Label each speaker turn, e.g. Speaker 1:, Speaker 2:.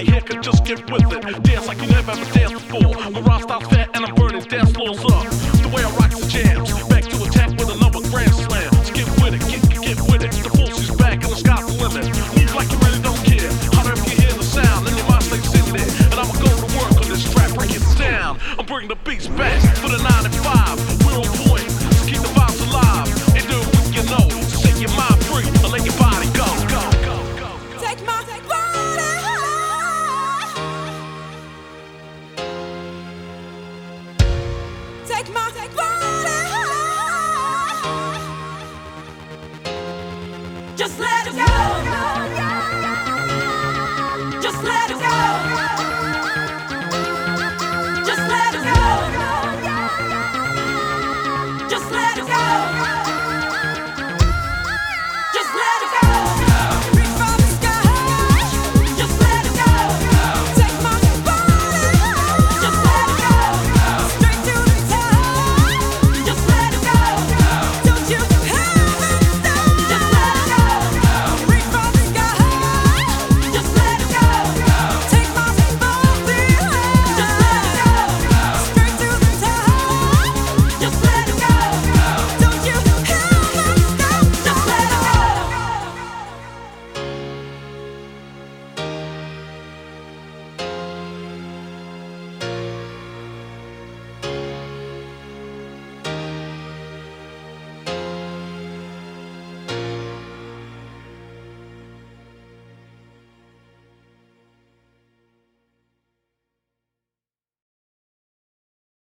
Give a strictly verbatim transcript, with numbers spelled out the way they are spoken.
Speaker 1: here can just get with it. Dance like you never ever danced before. My rhyme style's fat and I'm burning dance floors up. The way I rock the jams, back to attack with another grand slam. So get with it, get, get with it. The force is back and the sky's the limit. Move like you really don't care. However you hear the sound, and your mind stays sitting there. And I'ma go to work on this track, break it down. I'm bringing the beats back for the nine and five. We're on point, so keep the vibes alive. And do it with your nose, so set your mind free, and let your body go, go, go, go.
Speaker 2: Take my body high. Take my body high. Just let